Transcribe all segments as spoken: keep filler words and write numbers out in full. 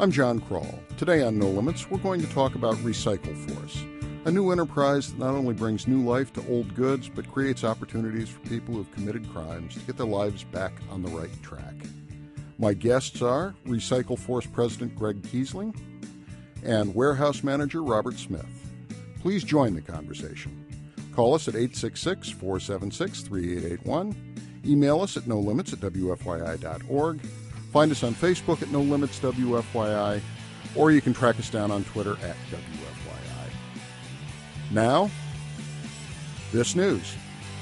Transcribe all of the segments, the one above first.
I'm John Kroll. Today on No Limits, we're going to talk about Recycle Force, a new enterprise that not only brings new life to old goods, but creates opportunities for people who have committed crimes to get their lives back on the right track. My guests are Recycle Force President Greg Kiesling and Warehouse Manager Robert Smith. Please join the conversation. Call us at eight six six, four seven six, three eight eight one. Email us at no limits at w f y i dot org. Find us on Facebook at No Limits W F Y I, or you can track us down on Twitter at W F Y I. Now, this news.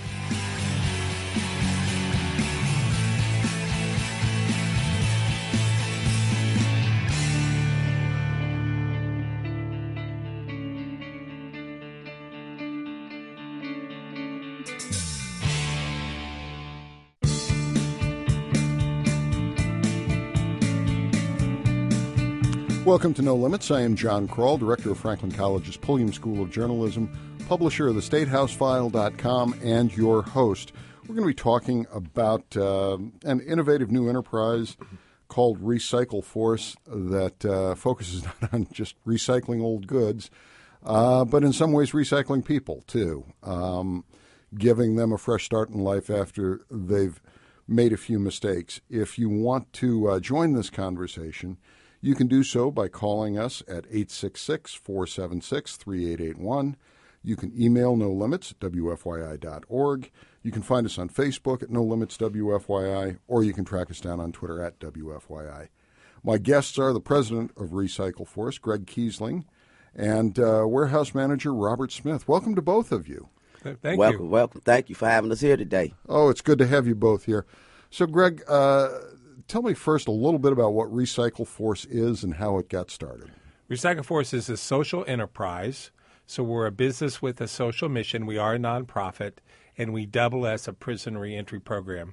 Welcome to No Limits. I am John Kroll, Director of Franklin College's Pulliam School of Journalism, publisher of the state house file dot com, and your host. We're going to be talking about uh, an innovative new enterprise called Recycle Force that uh, focuses not on just recycling old goods, uh, but in some ways recycling people, too, um, giving them a fresh start in life after they've made a few mistakes. If you want to uh, join this conversation, you can do so by calling us at eight six six, four seven six, three eight eight one. You can email no limits at w f y i dot org. You can find us on Facebook at No Limits W F Y I, or you can track us down on Twitter at W F Y I. My guests are the president of Recycle Force, Greg Kiesling, and uh, warehouse manager Robert Smith. Welcome to both of you. Thank welcome, you. Welcome. Thank you for having us here today. Oh, it's good to have you both here. So, Greg, uh, tell me first a little bit about what Recycle Force is and how it got started. Recycle Force is a social enterprise. So we're a business with a social mission. We are a nonprofit, and we double as a prison reentry program.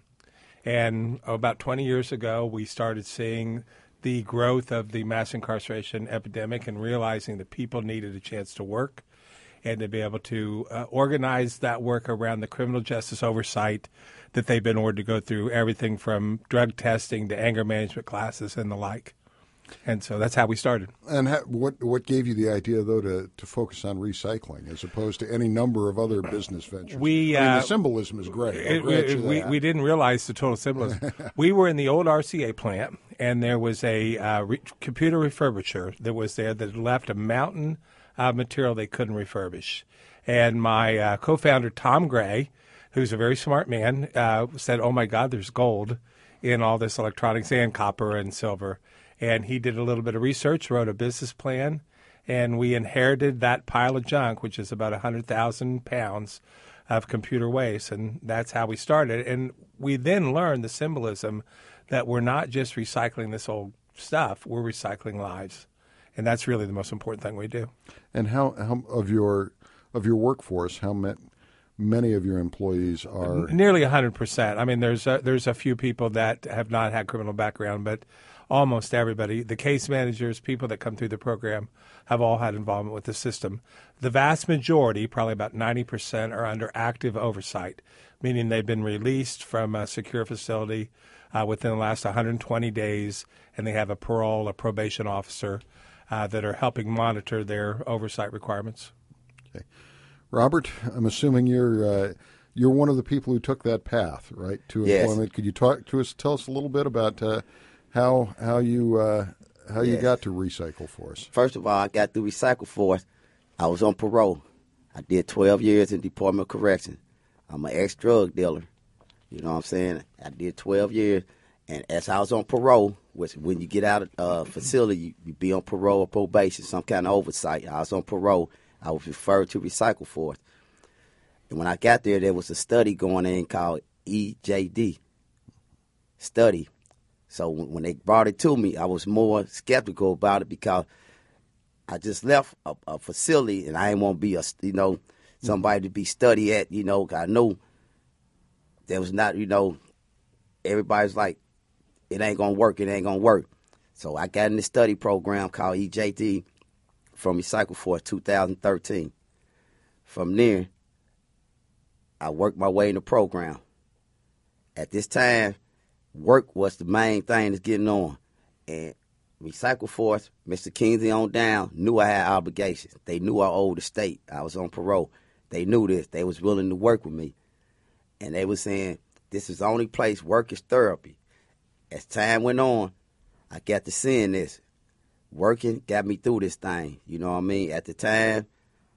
And about twenty years ago, we started seeing the growth of the mass incarceration epidemic and realizing that people needed a chance to work and to be able to uh, organize that work around the criminal justice oversight that they've been ordered to go through, everything from drug testing to anger management classes and the like. And so that's how we started. And ha- what what gave you the idea, though, to, to focus on recycling as opposed to any number of other business ventures? We, I mean, uh, the symbolism is great. It, we, we, we didn't realize the total symbolism. We were in the old R C A plant, and there was a uh, re- computer refurbisher that was there that had left a mountain of material they couldn't refurbish. And my uh, co-founder, Tom Gray, who's a very smart man, uh, said, oh, my God, there's gold in all this electronics and copper and silver. And he did a little bit of research, wrote a business plan, and we inherited that pile of junk, which is about one hundred thousand pounds of computer waste. And that's how we started. And we then learned the symbolism that we're not just recycling this old stuff, we're recycling lives. And that's really the most important thing we do. And how, how of your of your workforce, how many, many of your employees are? Nearly one hundred percent. I mean, there's a, there's a few people that have not had criminal background, but almost everybody, the case managers, people that come through the program, have all had involvement with the system. The vast majority, probably about ninety percent, are under active oversight, meaning they've been released from a secure facility uh, within the last one hundred twenty days, and they have a parole, a probation officer uh, that are helping monitor their oversight requirements. Okay. Robert, I'm assuming you're uh, you're one of the people who took that path, right, to Yes. employment. Could you talk to us, tell us a little bit about uh, how how you uh, how you Yes. got to Recycle Force? First of all, I got through Recycle Force. I was on parole. I did twelve years in Department of Correction. I'm an ex-drug dealer. You know what I'm saying? I did twelve years. And as I was on parole, which when you get out of uh, facility, you, you be on parole or probation, some kind of oversight. I was on parole. I was referred to Recycle Force. And when I got there, there was a study going in called E J D study. So when they brought it to me, I was more skeptical about it because I just left a, a facility and I didn't want to be a, you know, somebody to be study at, you know, 'cause I know there was not, you know, everybody's like, it ain't going to work, it ain't going to work. So I got in this study program called E J D from Recycle Force two thousand thirteen. From there, I worked my way in the program. At this time, work was the main thing that's getting on. And Recycle Force, Mister Kingsley on down, knew I had obligations. They knew I owed the state. I was on parole. They knew this. They was willing to work with me. And they was saying, this is the only place work is therapy. As time went on, I got to seeing this. Working got me through this thing. You know what I mean? At the time,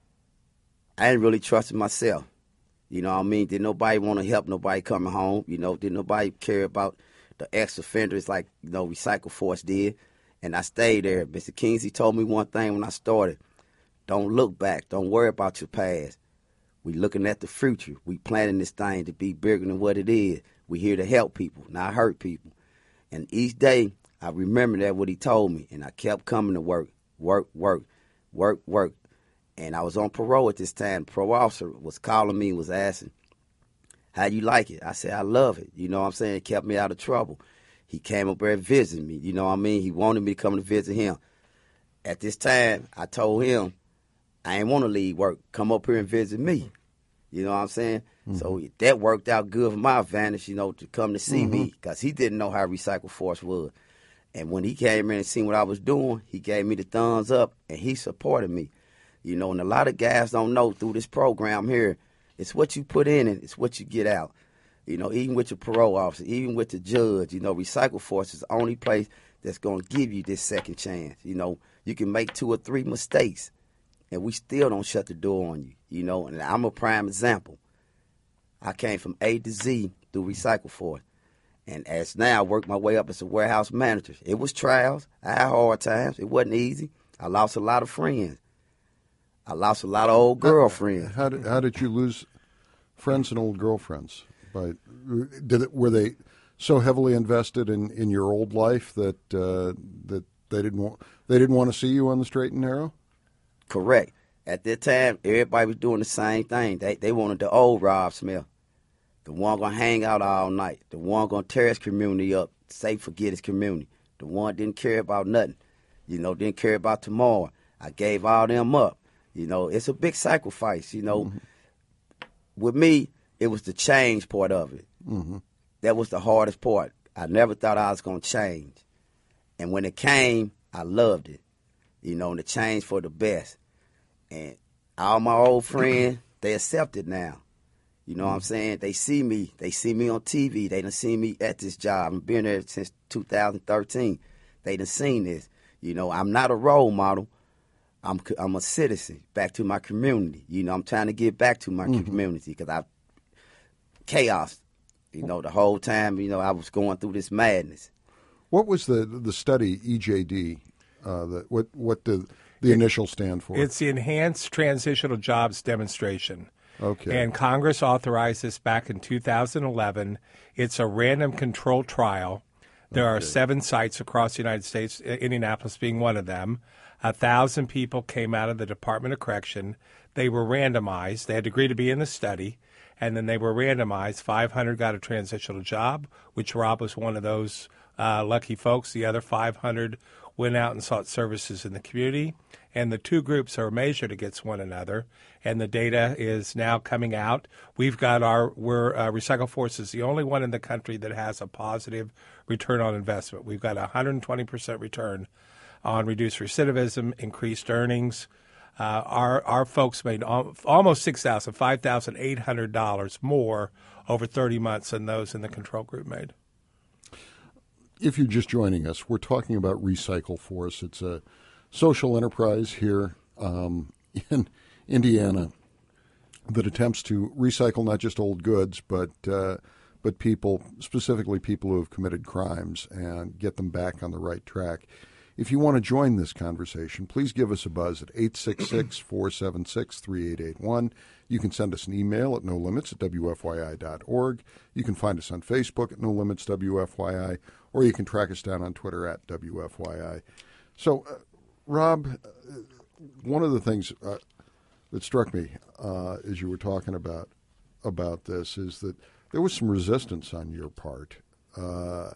I didn't really trust myself. You know what I mean? Did nobody want to help nobody coming home? You know, did nobody care about the ex-offenders like, you know, Recycle Force did? And I stayed there. Mister Kingsley told me one thing when I started. Don't look back. Don't worry about your past. We looking at the future. We planning this thing to be bigger than what it is. We here to help people, not hurt people. And each day, I remember that what he told me, and I kept coming to work, work, work, work, work. And I was on parole at this time. The parole officer was calling me and was asking, how you like it? I said, I love it. You know what I'm saying? It kept me out of trouble. He came up there and visited me. You know what I mean? He wanted me to come to visit him. At this time, I told him, I ain't want to leave work. Come up here and visit me. You know what I'm saying? Mm-hmm. So that worked out good for my advantage, you know, to come to see mm-hmm. me, because he didn't know how Recycle Force was. And when he came in and seen what I was doing, he gave me the thumbs up, and he supported me. You know, and a lot of guys don't know through this program here, it's what you put in it, it's what you get out. You know, even with your parole officer, even with the judge, you know, Recycle Force is the only place that's going to give you this second chance. You know, you can make two or three mistakes, and we still don't shut the door on you, you know. And I'm a prime example. I came from A to Z through Recycle Force. And as now I work my way up as a warehouse manager. It was trials. I had hard times. It wasn't easy. I lost a lot of friends. I lost a lot of old girlfriends. How did, how did you lose friends and old girlfriends? By, did it, were they so heavily invested in, in your old life that uh, that they didn't want they didn't want to see you on the straight and narrow? Correct. At that time, everybody was doing the same thing. They they wanted the old Rob Smith, the one gonna hang out all night, the one gonna tear his community up, say forget his community, the one didn't care about nothing, you know, didn't care about tomorrow. I gave all them up. You know, it's a big sacrifice. You know, mm-hmm. with me, it was the change part of it. Mm-hmm. That was the hardest part. I never thought I was gonna change, and when it came, I loved it. You know, and the change for the best. And all my old friends, they accept it now. You know what I'm saying? They see me. They see me on T V. They done seen me at this job. I've been there since two thousand thirteen. They done seen this. You know, I'm not a role model. I'm I'm a citizen back to my community. You know, I'm trying to get back to my mm-hmm. community because I chaos. You know, the whole time, you know, I was going through this madness. What was the the study E J D? Uh, the, what what the the initial stand for? It's the Enhanced Transitional Jobs Demonstration. Okay. And Congress authorized this back in two thousand eleven. It's a random control trial. There okay. are seven sites across the United States, Indianapolis being one of them. A thousand people came out of the Department of Correction. They were randomized. They had to agree to be in the study, and then they were randomized. five hundred got a transitional job, which Rob was one of those uh, lucky folks. The other five hundred went out and sought services in the community, and the two groups are measured against one another, and the data is now coming out. We've got our, we're, uh, Recycle Force is the only one in the country that has a positive return on investment. We've got a one hundred twenty percent return on reduced recidivism, increased earnings. Uh, our our folks made al- almost six thousand dollars, five thousand eight hundred dollars more over thirty months than those in the control group made. If you're just joining us, we're talking about Recycle Force. It's a social enterprise here um, in Indiana that attempts to recycle not just old goods, but uh, but people, specifically people who have committed crimes, and get them back on the right track. If you want to join this conversation, please give us a buzz at eight six six, four seven six, three eight eight one. You can send us an email at no limits at w f y i dot org. You can find us on Facebook at no limits w f y i, or you can track us down on Twitter at W F Y I. So, uh, Rob, uh, one of the things uh, that struck me uh, as you were talking about about this is that there was some resistance on your part uh,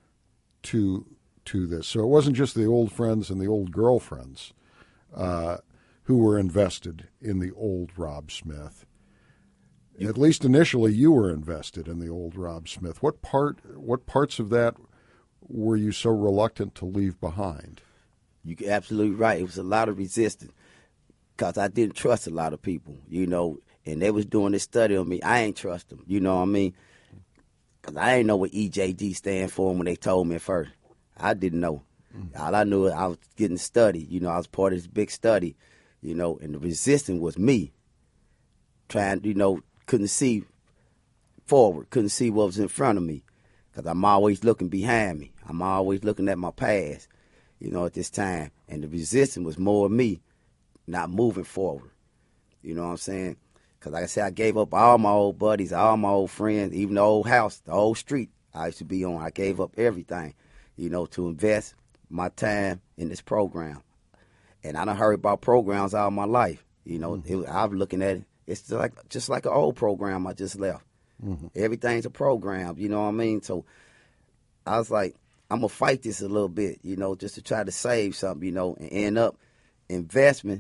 to to this. So it wasn't just the old friends and the old girlfriends uh, who were invested in the old Rob Smith. You, At least initially, you were invested in the old Rob Smith. What part? What parts of that were you so reluctant to leave behind? You're absolutely right. It was a lot of resistance because I didn't trust a lot of people, you know, and they was doing this study on me. I ain't trust them, you know what I mean? Because I didn't know what E J D stand for when they told me at first. I didn't know. Mm-hmm. All I knew, I was getting studied. You know, I was part of this big study, you know, and the resistance was me trying, you know, couldn't see forward, couldn't see what was in front of me because I'm always looking behind me. I'm always looking at my past, you know, at this time. And the resistance was more of me not moving forward. You know what I'm saying? Because like I said, I gave up all my old buddies, all my old friends, even the old house, the old street I used to be on. I gave up everything, you know, to invest my time in this program. And I done heard about programs all my life. You know, mm-hmm. it, I'm looking at it. It's just like, just like an old program I just left. Mm-hmm. Everything's a program, you know what I mean? So I was like, I'm going to fight this a little bit, you know, just to try to save something, you know, and end up investment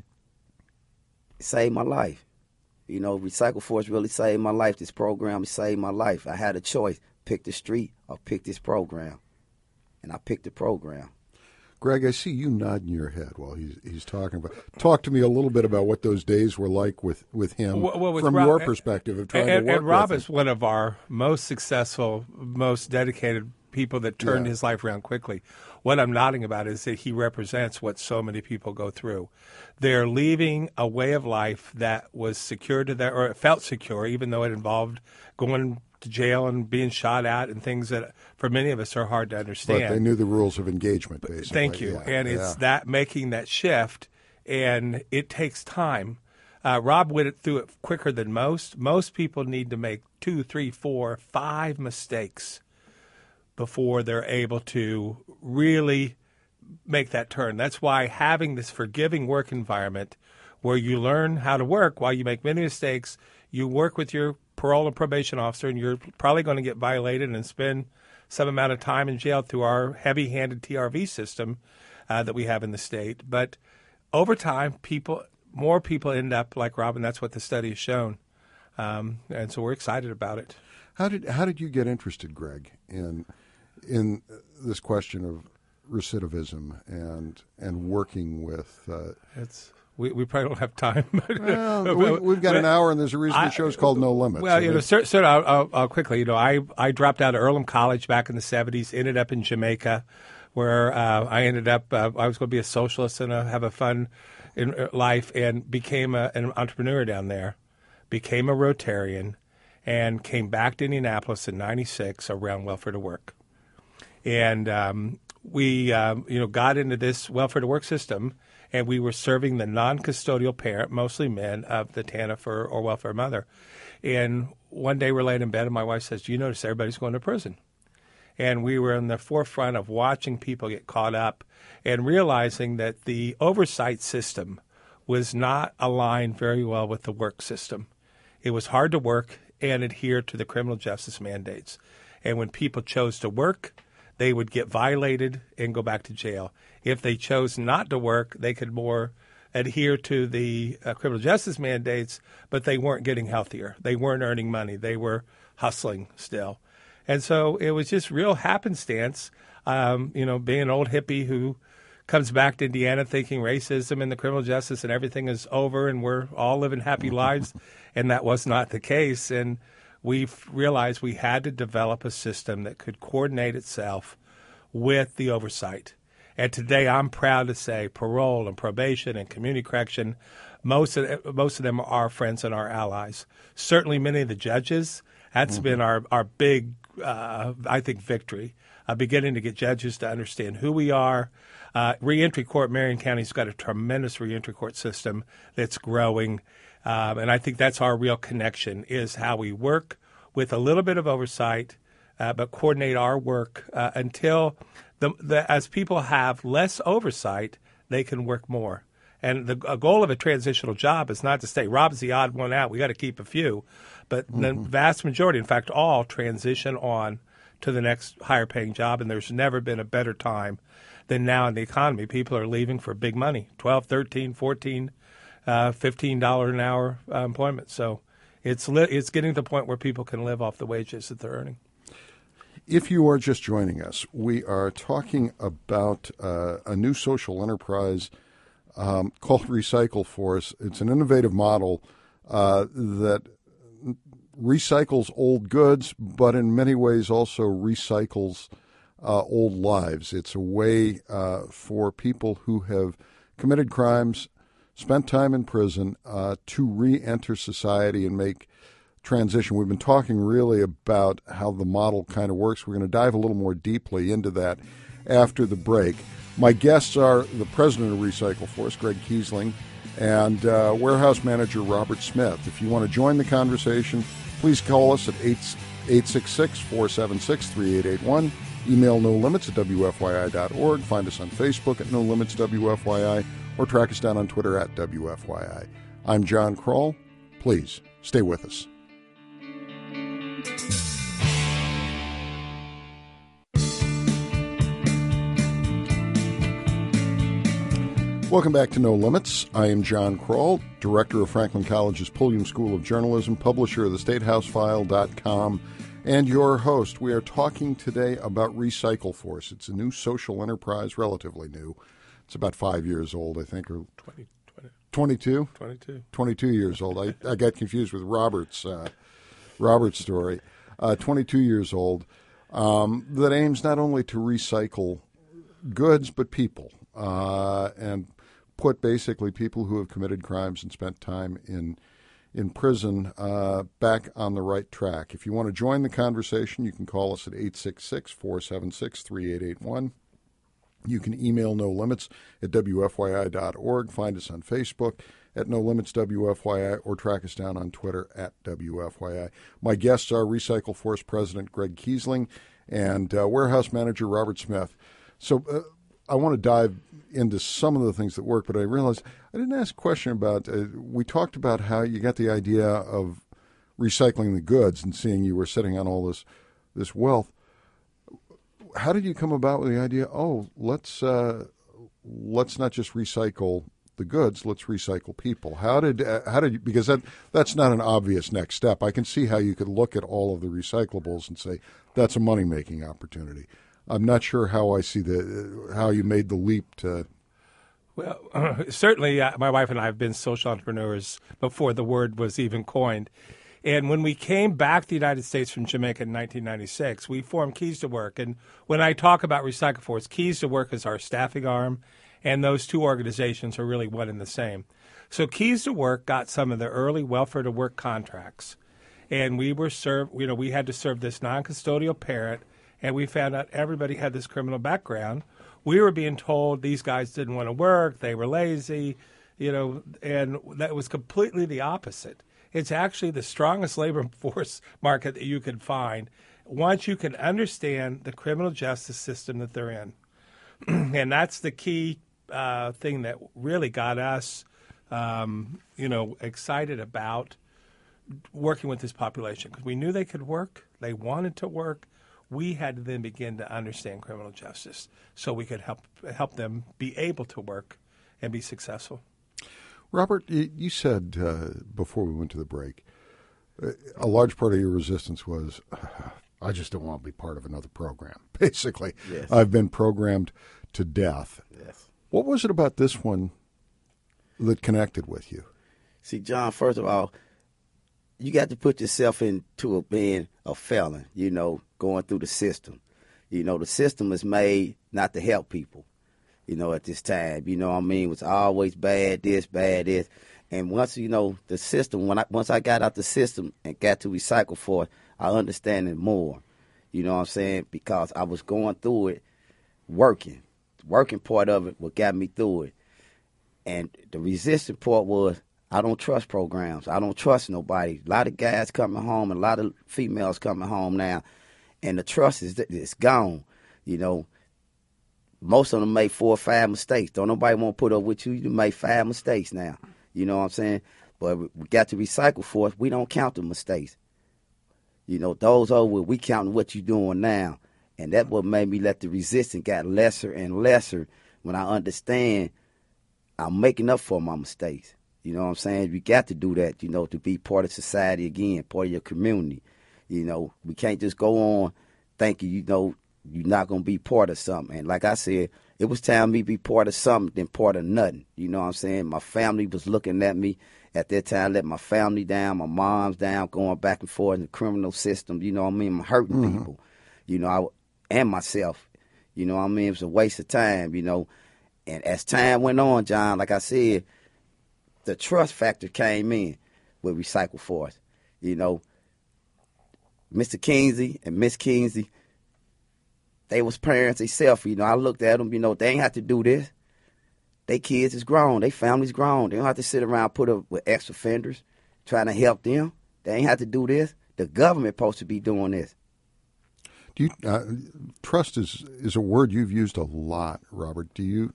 saved my life. You know, Recycle Force really saved my life. This program saved my life. I had a choice, pick the street or pick this program. And I picked the program. Greg, I see you nodding your head while he's he's talking about. Talk to me a little bit about what those days were like with, with him well, well, with from Rob, your perspective of trying and, to work and Rob with is one of our most successful, most dedicated people that turned yeah. his life around quickly. What I'm nodding about is that he represents what so many people go through. They're leaving a way of life that was secure to their, or it felt secure, even though it involved going to jail and being shot at and things that for many of us are hard to understand. But they knew the rules of engagement, basically. Thank you. Yeah. And yeah. it's that making that shift, and it takes time. Uh, Rob went through it quicker than most. Most people need to make two, three, four, five mistakes before they're able to really make that turn. That's why having this forgiving work environment where you learn how to work while you make many mistakes, you work with your parole and probation officer, and you're probably going to get violated and spend some amount of time in jail through our heavy-handed T R V system uh, that we have in the state. But over time, people, more people end up like Rob, and that's what the study has shown. Um, and so we're excited about it. How did how did you get interested, Greg, in in this question of recidivism and and working with? Uh, it's we, we probably don't have time. well, we, we've got an hour, and there's a reason the show's called No Limits. Well, so you know, sir, sir I'll, I'll, I'll quickly. You know, I I dropped out of Earlham College back in the seventies. Ended up in Jamaica, where uh, I ended up. Uh, I was going to be a socialist and uh, have a fun in life, and became a, an entrepreneur down there. Became a Rotarian, and came back to Indianapolis in ninety-six around Welfare to Work. And um, we, um, you know, got into this Welfare to Work system, and we were serving the non-custodial parent, mostly men, of the T A N F or, or welfare mother. And one day we're laying in bed, and my wife says, "Do you notice everybody's going to prison?" And we were in the forefront of watching people get caught up and realizing that the oversight system was not aligned very well with the work system. It was hard to work and adhere to the criminal justice mandates. And when people chose to work, they would get violated and go back to jail. If they chose not to work, they could more adhere to the uh, criminal justice mandates, but they weren't getting healthier. They weren't earning money. They were hustling still. And so it was just real happenstance, um, you know, being an old hippie who comes back to Indiana thinking racism and the criminal justice and everything is over and we're all living happy lives. And that was not the case. And we realized we had to develop a system that could coordinate itself with the oversight. And today I'm proud to say parole and probation and community correction, most of, most of them are our friends and our allies. Certainly many of the judges, that's mm-hmm. been our, our big, uh, I think, victory, uh, beginning to get judges to understand who we are. Uh, reentry court, Marion County's got a tremendous reentry court system that's growing. Um, and I think that's our real connection, is how we work with a little bit of oversight, uh, but coordinate our work uh, until, the, the, as people have less oversight, they can work more. And the a goal of a transitional job is not to say, Rob's the odd one out, we got to keep a few. But mm-hmm. the vast majority, in fact, all transition on to the next higher paying job. And there's never been a better time than now in the economy. People are leaving for big money, twelve, thirteen, fourteen, uh, fifteen dollars an hour uh, employment. So it's li- it's getting to the point where people can live off the wages that they're earning. If you are just joining us, we are talking about uh, a new social enterprise um, called Recycle Force. It's an innovative model uh, that recycles old goods, but in many ways also recycles uh, old lives. It's a way uh, for people who have committed crimes, spent time in prison, uh, to re-enter society and make transition. We've been talking really about how the model kind of works. We're going to dive a little more deeply into that after the break. My guests are the president of Recycle Force, Greg Kiesling, and uh, warehouse manager Robert Smith. If you want to join the conversation, please call us at eight six six, four seven six, three eight eight one. Email no limits at W F Y I dot org. Find us on Facebook at No Limits W F Y I, or track us down on Twitter at W F Y I. I'm John Kroll. Please stay with us. Welcome back to No Limits. I am John Kroll, director of Franklin College's Pulliam School of Journalism, publisher of the State House File dot com, and your host. We are talking today about Recycle Force. It's a new social enterprise, relatively new. It's about five years old, I think, or twenty, twenty, twenty-two? twenty-two. twenty-two years old. I, I got confused with Robert's uh, Robert's story. Uh, twenty-two years old, um, that aims not only to recycle goods, but people, uh, and put basically people who have committed crimes and spent time in in prison uh, back on the right track. If you want to join the conversation, you can call us at eight six six, four seven six, three eight eight one. You can email No Limits at W F Y I dot org. Find us on Facebook at No Limits W F Y I, or track us down on Twitter at W F Y I. My guests are Recycle Force President Greg Kiesling and uh, warehouse manager Robert Smith. So uh, I want to dive into some of the things that work, but I realized I didn't ask a question about, uh, we talked about how you got the idea of recycling the goods and seeing you were sitting on all this this wealth. How did you come about with the idea, oh, let's uh, let's not just recycle the goods, let's recycle people? How did uh, how did you, because that that's not an obvious next step. I can see how you could look at all of the recyclables and say that's a money-making opportunity. I'm not sure how I see the how you made the leap to. Well, uh, certainly uh, my wife and I have been social entrepreneurs before the word was even coined. And when we came back to the United States from Jamaica in nineteen ninety-six, we formed Keys to Work. And when I talk about Recycle Force, Keys to Work is our staffing arm, and those two organizations are really one and the same. So Keys to Work got some of the early welfare to work contracts, and we were served. You know, we had to serve this non-custodial parent. And we found out everybody had this criminal background. We were being told these guys didn't want to work, they were lazy, you know, and that was completely the opposite. It's actually the strongest labor force market that you can find once you can understand the criminal justice system that they're in. And that's the key uh, thing that really got us, um, you know, excited about working with this population, because we knew they could work, they wanted to work. We had to then begin to understand criminal justice so we could help help them be able to work and be successful. Robert, you said uh, before we went to the break, a large part of your resistance was, I just don't want to be part of another program. Basically, yes. I've been programmed to death. Yes. What was it about this one that connected with you? See, John, first of all, you got to put yourself into a, being a felon, you know, going through the system. You know, the system is made not to help people, you know, at this time. You know what I mean? It was always bad this, bad this. And once, you know, the system, when I once I got out the system and got to Recycle Force, I understand it more. You know what I'm saying? Because I was going through it working. The working part of it what got me through it. And the resistance part was, I don't trust programs. I don't trust nobody. A lot of guys coming home and a lot of females coming home now, and the trust is it's gone. You know, most of them make four or five mistakes. Don't nobody want to put up with you. You make five mistakes now. You know what I'm saying? But we got to Recycle Force. We don't count the mistakes. You know, those are what we counting what you doing now. And that's what made me let the resistance get lesser and lesser when I understand I'm making up for my mistakes. You know what I'm saying? We got to do that, you know, to be part of society again, part of your community. You know, we can't just go on thinking, you know, you're not going to be part of something. And like I said, it was time me be part of something than part of nothing. You know what I'm saying? My family was looking at me at that time, let my family down, my mom's down, going back and forth in the criminal system. You know what I mean? I'm hurting mm-hmm. people, you know, I, and myself. You know what I mean? It was a waste of time, you know. And as time went on, John, like I said, the trust factor came in with Recycle Force. You know, Mister Kingsley and Miss Kingsley, they was parents themselves. You know, I looked at them, you know, they ain't have to do this. They kids is grown. They family's grown. They don't have to sit around put up with ex-offenders trying to help them. They ain't have to do this. The government supposed to be doing this. Do you, uh, trust is, is a word you've used a lot, Robert. Do you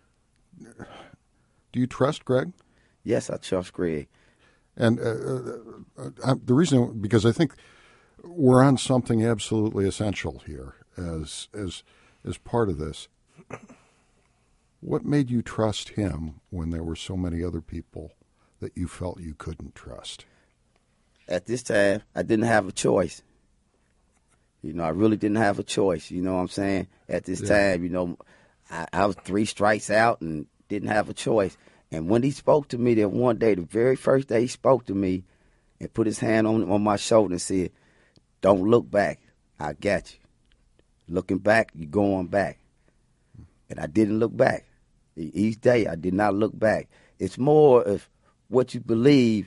do you trust Greg? Yes, I trust Greg. And uh, uh, uh, the reason, because I think we're on something absolutely essential here as as as part of this. What made you trust him when there were so many other people that you felt you couldn't trust? At this time, I didn't have a choice. You know, I really didn't have a choice. You know what I'm saying? At this yeah. time, you know, I, I was three strikes out and didn't have a choice. And when he spoke to me that one day, the very first day he spoke to me and put his hand on, on my shoulder and said, "Don't look back. I got you. Looking back, you're going back." And I didn't look back. Each day, I did not look back. It's more of what you believe.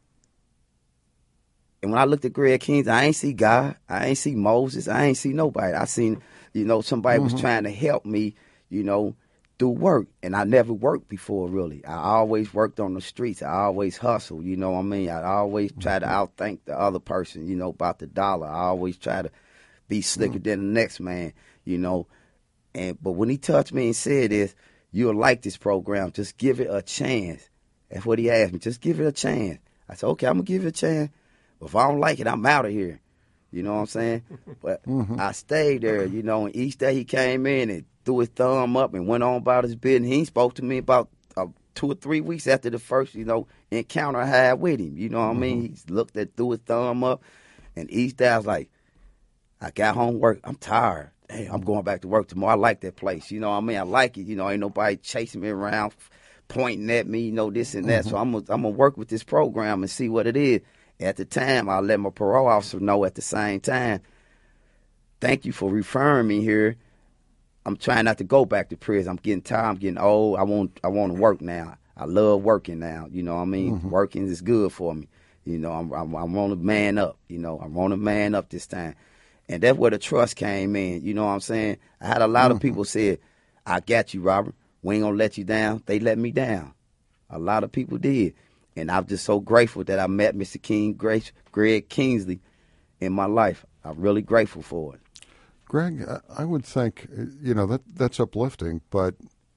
And when I looked at Greg Kingsley, I ain't see God. I ain't see Moses. I ain't see nobody. I seen, you know, somebody mm-hmm. was trying to help me, you know, do work. And I never worked before, really. I always worked on the streets. I always hustled, you know what I mean? I always try to outthink the other person, you know, about the dollar. I always try to be slicker mm-hmm. than the next man, you know. And but when he touched me and said this, "You'll like this program. Just give it a chance." That's what he asked me. Just give it a chance. I said, "Okay, I'm going to give it a chance. But if I don't like it, I'm out of here." You know what I'm saying? But mm-hmm. I stayed there, you know, and each day he came in and threw his thumb up and went on about his business. He spoke to me about uh, two or three weeks after the first, you know, encounter I had with him. You know what mm-hmm. I mean? He looked at, threw his thumb up. And each day I was like, I got home work. I'm tired. Hey, I'm going back to work tomorrow. I like that place. You know what I mean? I like it. You know, ain't nobody chasing me around, pointing at me, you know, this and that. Mm-hmm. So I'm going I'm to work with this program and see what it is. At the time, I let my parole officer know at the same time, "Thank you for referring me here. I'm trying not to go back to prison. I'm getting tired. I'm getting old. I want I want to work now. I love working now. You know what I mean? Mm-hmm. Working is good for me. You know, I'm, I'm, I want to man up. You know, I want to man up this time." And that's where the trust came in. You know what I'm saying? I had a lot mm-hmm. of people say, "I got you, Robert. We ain't going to let you down." They let me down. A lot of people did. And I'm just so grateful that I met Mister King, Greg, Greg Kingsley in my life. I'm really grateful for it. Greg, I would think, you know, that that's uplifting, but,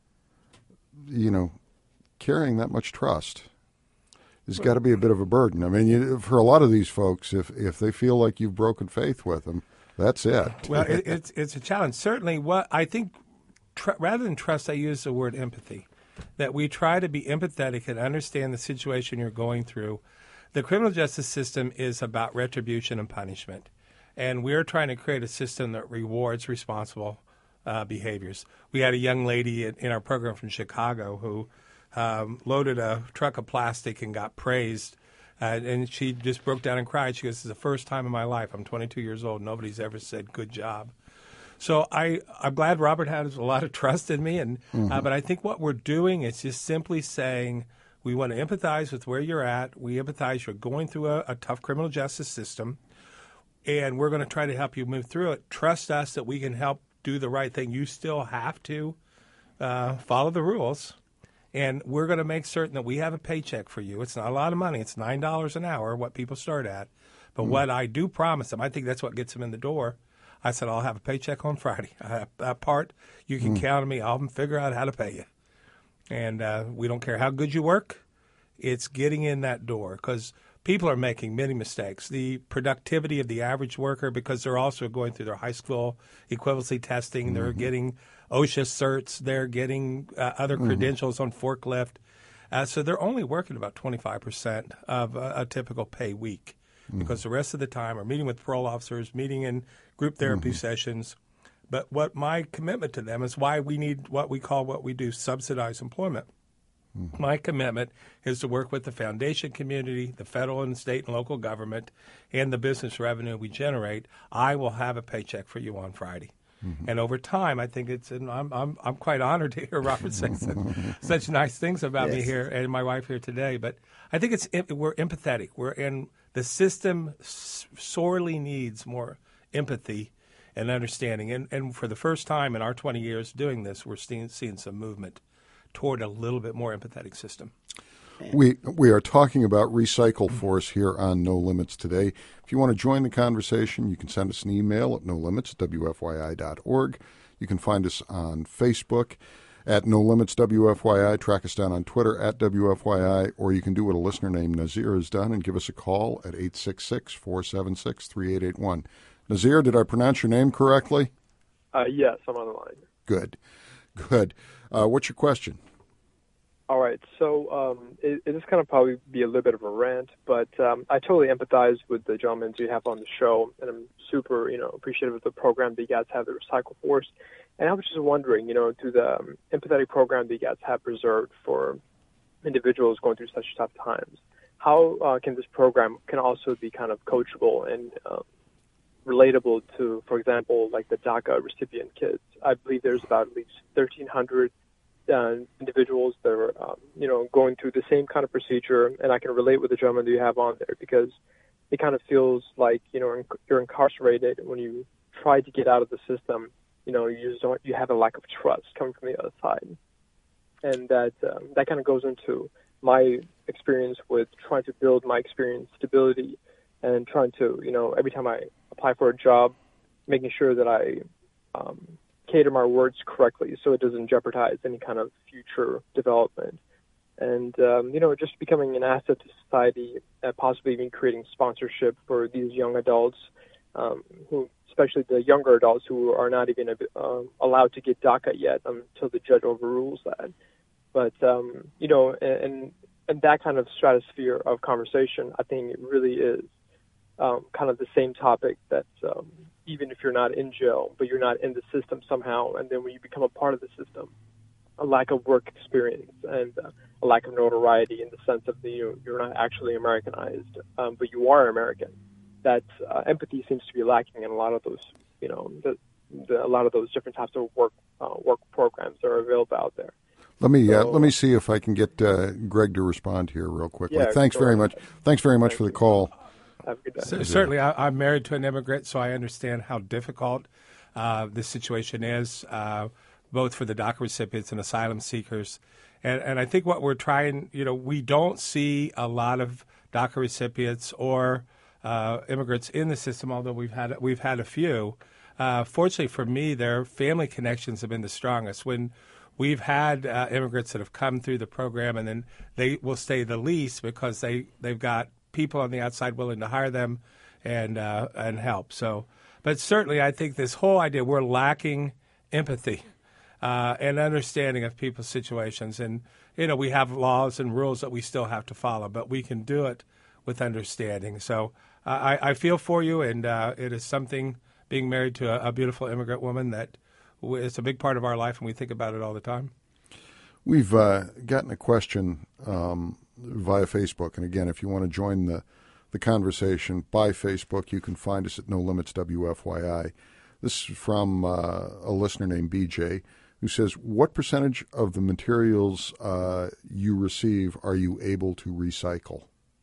you know, carrying that much trust has got to be a bit of a burden. I mean, you, for a lot of these folks, if if they feel like you've broken faith with them, that's it. Well, it, it's it's a challenge. Certainly, what I think, tr- rather than trust, I use the word empathy. That we try to be empathetic and understand the situation you're going through. The criminal justice system is about retribution and punishment, and we're trying to create a system that rewards responsible uh, behaviors. We had a young lady in, in our program from Chicago who um, loaded a truck of plastic and got praised, uh, and she just broke down and cried. She goes, "This is the first time in my life. I'm twenty-two years old. Nobody's ever said good job." So I, I'm glad Robert has a lot of trust in me, and mm-hmm. uh, but I think what we're doing is just simply saying we want to empathize with where you're at. We empathize you're going through a, a tough criminal justice system, and we're going to try to help you move through it. Trust us that we can help do the right thing. You still have to uh, follow the rules, and we're going to make certain that we have a paycheck for you. It's not a lot of money. It's nine dollars an hour, what people start at. But mm-hmm. what I do promise them, I think that's what gets them in the door. I said, "I'll have a paycheck on Friday. I, that part, you can mm. count on me. I'll figure out how to pay you." And uh, we don't care how good you work. It's getting in that door because people are making many mistakes. The productivity of the average worker, because they're also going through their high school equivalency testing, mm-hmm. they're getting OSHA certs, they're getting uh, other mm-hmm. credentials on forklift. Uh, so they're only working about twenty-five percent of a, a typical pay week. mm-hmm. because the rest of the time are meeting with parole officers, meeting in group therapy mm-hmm. sessions. But what my commitment to them is why we need what we call what we do subsidized employment. Mm-hmm. My commitment is to work with the foundation community, the federal and state and local government, and the business revenue we generate. I will have a paycheck for you on Friday. Mm-hmm. And over time, I think it's, and I'm I'm I'm quite honored to hear Robert say such, such nice things about yes. me here and my wife here today. But I think it's we're empathetic. We're in the system sorely needs more empathy and understanding. And and for the first time in our twenty years doing this, we're seeing seeing some movement toward a little bit more empathetic system. We we are talking about Recycle Force here on No Limits today. If you want to join the conversation, you can send us an email at no limits at w f y i dot org. You can find us on Facebook at No Limits W F Y I. Track us down on Twitter at W F Y I, or you can do what a listener named Nazir has done and give us a call at eight six six, four seven six, three eight eight one. Nazir, did I pronounce your name correctly? Uh, yes, I'm on the line. Good. Good. Uh, what's your question? All right, so um, it, it is kind of probably be a little bit of a rant, but um, I totally empathize with the gentlemen you have on the show, and I'm super, you know, appreciative of the program that you guys have, the Recycle Force. And I was just wondering, you know, do the um, empathetic program that you guys have preserved for individuals going through such tough times, how uh, can this program can also be kind of coachable and um, relatable to, for example, like the DACA recipient kids? I believe there's about at least thirteen hundred Uh, individuals that are, um, you know, going through the same kind of procedure, and I can relate with the gentleman that you have on there because it kind of feels like, you know, you're incarcerated when you try to get out of the system. You know, you just don't, you have a lack of trust coming from the other side, and that um, that kind of goes into my experience with trying to build my experience stability and trying to, you know, every time I apply for a job, making sure that I um, cater my words correctly so it doesn't jeopardize any kind of future development. And, um, you know, just becoming an asset to society, uh, possibly even creating sponsorship for these young adults, um, who, especially the younger adults who are not even uh, allowed to get DACA yet until the judge overrules that. But, um, you know, and, and that kind of stratosphere of conversation, I think it really is um, kind of the same topic that um, even if you're not in jail, but you're not in the system somehow, and then when you become a part of the system, a lack of work experience and uh, a lack of notoriety in the sense of the, you know, you're not actually Americanized, um, but you are American. That uh, empathy seems to be lacking in a lot of those, you know, the, the, a lot of those different types of work uh, work programs that are available out there. Let me so, uh, let me see if I can get uh, Greg to respond here real quickly. Yeah, Thanks very much. Thanks very much Thank for the you. call. Have a good day. So, certainly, I, I'm married to an immigrant, so I understand how difficult uh, this situation is, uh, both for the DACA recipients and asylum seekers. And, and I think what we're trying, you know, we don't see a lot of DACA recipients or uh, immigrants in the system, although we've had we've had a few. Uh, fortunately for me, their family connections have been the strongest. When we've had uh, immigrants that have come through the program, and then they will stay the least because they they've got people on the outside willing to hire them and uh, and help. So, but certainly, I think this whole idea we're lacking empathy uh, and understanding of people's situations, and you know we have laws and rules that we still have to follow, but we can do it with understanding. So, uh, I, I feel for you, and uh, it is something being married to a, a beautiful immigrant woman that it's a big part of our life, and we think about it all the time. We've uh, gotten a question Um via Facebook. And again, if you want to join the, the conversation by Facebook, you can find us at No Limits W F Y I. This is from uh, a listener named B J who says, what percentage of the materials uh, you receive are you able to recycle?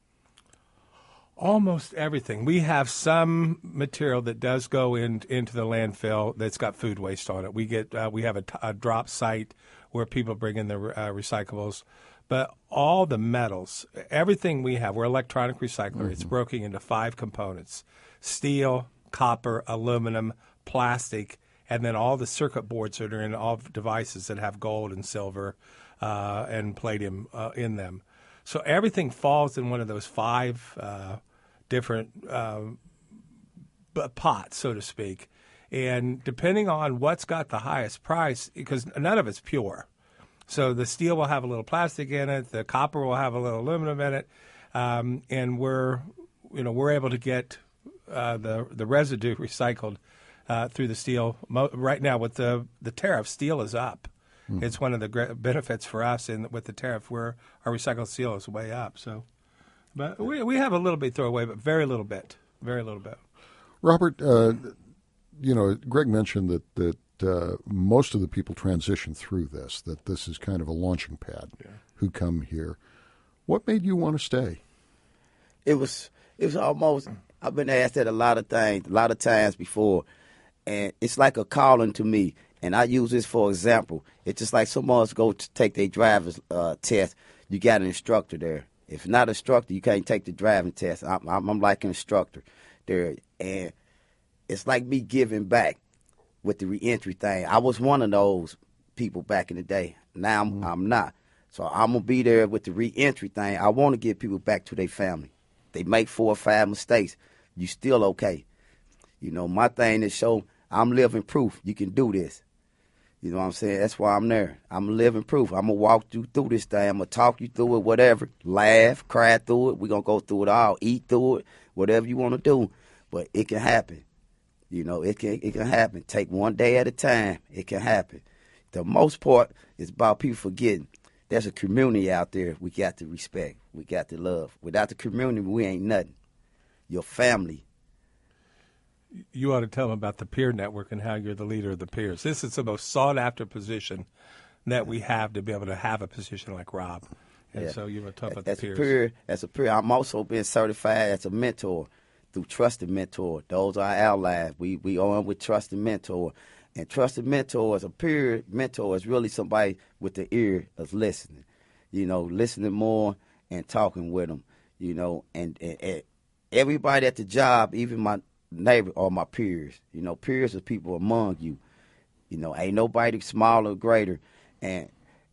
Almost everything. We have some material that does go in, into the landfill that's got food waste on it. We get uh, we have a, t- a drop site where people bring in their uh, recyclables. But all the metals, everything we have, we're an electronic recycler. Mm-hmm. It's broken into five components: steel, copper, aluminum, plastic, and then all the circuit boards that are in all devices that have gold and silver uh, and palladium uh, in them. So everything falls in one of those five uh, different uh, pots, so to speak. And depending on what's got the highest price, because none of it's pure. So the steel will have a little plastic in it. The copper will have a little aluminum in it. Um, and we're you know, we're able to get uh, the the residue recycled uh, through the steel. Mo- right now, with the the tariff, steel is up. Mm-hmm. It's one of the great benefits for us, and with the tariff, where our recycled steel is way up. So, but we we have a little bit throw away, but very little bit, very little bit. Robert, uh, you know, Greg mentioned that that uh, most of the people transition through this. That this is kind of a launching pad. Yeah. Who come here? What made you want to stay? It was it was almost. I've been asked that a lot of things, a lot of times before, and it's like a calling to me. And I use this for example. It's just like someone else go to take their driver's uh, test. You got an instructor there. If not an instructor, you can't take the driving test. I'm, I'm, I'm like an instructor there, and it's like me giving back with the reentry thing. I was one of those people back in the day. Now I'm, mm-hmm. I'm not. So I'm gonna be there with the reentry thing. I want to get people back to their family. They make four or five mistakes, you still okay. You know, my thing is show I'm living proof you can do this. You know what I'm saying? That's why I'm there. I'm living proof. I'm going to walk you through this thing. I'm going to talk you through it, whatever. Laugh, cry through it. We're going to go through it all, eat through it, whatever you want to do. But it can happen. You know, it can it can happen. Take one day at a time. It can happen. The most part is about people forgetting. There's a community out there we got to respect. We got to love. Without the community, we ain't nothing. Your family. You ought to tell them about the peer network and how you're the leader of the peers. This is the most sought-after position that we have to be able to have a position like Rob. And yeah. so you were talking about as the peers. A peer, as a peer, I'm also being certified as a mentor through Trusted Mentor. Those are our lives. We we own with Trusted Mentor. And Trusted Mentor, as a peer mentor, is really somebody with the ear of listening. You know, listening more and talking with them. You know, and, and, and everybody at the job, even my neighbor or my peers. You know, peers are people among you. You know, ain't nobody smaller or greater. And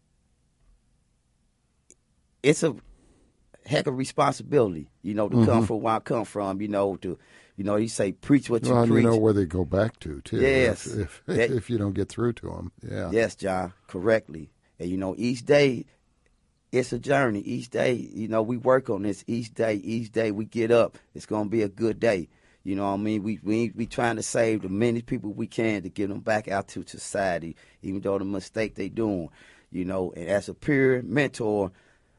it's a heck of responsibility, you know, to mm-hmm. come from where I come from, you know, to, you know, you say preach what you well, preach. You know where they go back to, too. Yes. If, if, that, if you don't get through to them, yeah. Yes, John, correctly. And, you know, each day, it's a journey. Each day, you know, we work on this. Each day, each day we get up. It's going to be a good day. You know what I mean? We we we trying to save the many people we can to get them back out to society, even though the mistake they doing. You know, and as a peer mentor,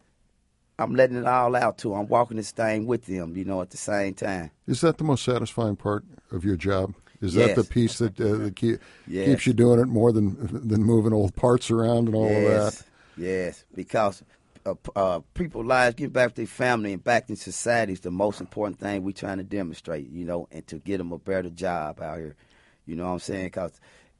I'm letting it all out too. I'm walking this thing with them, you know, at the same time. Is that the most satisfying part of your job? Is yes. that the piece that, uh, that keep, yes. keeps you doing it more than than moving old parts around and all yes. of that? Yes, because uh, uh, people's lives, getting back to their family and back in society is the most important thing we trying to demonstrate, you know, and to get them a better job out here. You know what I'm saying? Because,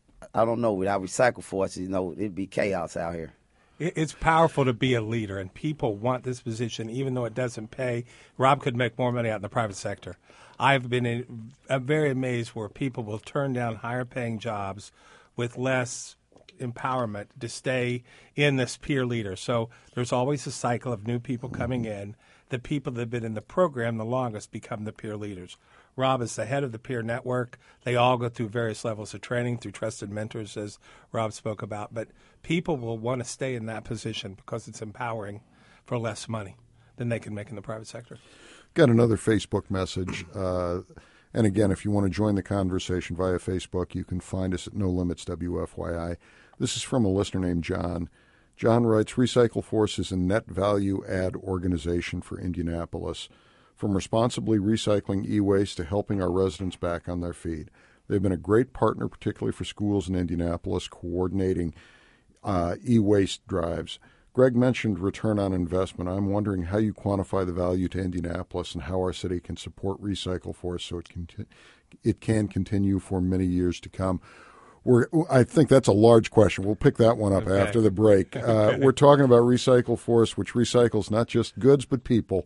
I don't know, without recycle forces, you know, it'd be chaos out here. It's powerful to be a leader, and people want this position, even though it doesn't pay. Rob could make more money out in the private sector. I've been in, I'm very amazed where people will turn down higher-paying jobs with less empowerment to stay in this peer leader. So there's always a cycle of new people coming in. The people that have been in the program the longest become the peer leaders. Rob is the head of the peer network. They all go through various levels of training through trusted mentors, as Rob spoke about. But people will want to stay in that position because it's empowering for less money than they can make in the private sector. Got another Facebook message. Uh, and again, if you want to join the conversation via Facebook, you can find us at No Limits W F Y I. This is from a listener named John. John writes, Recycle Force is a net value add organization for Indianapolis. From responsibly recycling e-waste to helping our residents back on their feet. They've been a great partner, particularly for schools in Indianapolis, coordinating uh, e-waste drives. Greg mentioned return on investment. I'm wondering how you quantify the value to Indianapolis and how our city can support Recycle Force so it can, it can continue for many years to come. We're, I think that's a large question. We'll pick that one up okay. after the break. Uh, okay. We're talking about Recycle Force, which recycles not just goods but people.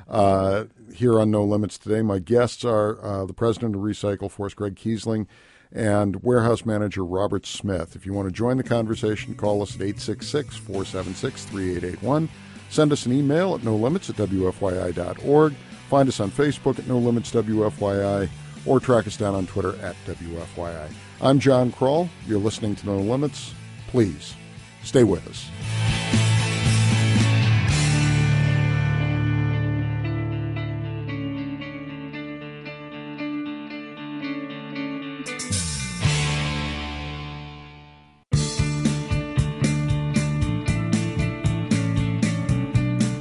Uh, here on No Limits today, my guests are uh, the president of Recycle Force, Greg Kiesling, and warehouse manager Robert Smith. If you want to join the conversation, call us at eight six six, four seven six, three eight eight one. Send us an email at no limits at w f y i dot org. Find us on Facebook at No Limits W F Y I, or track us down on Twitter at W F Y I. I'm John Kroll. You're listening to No Limits. Please stay with us.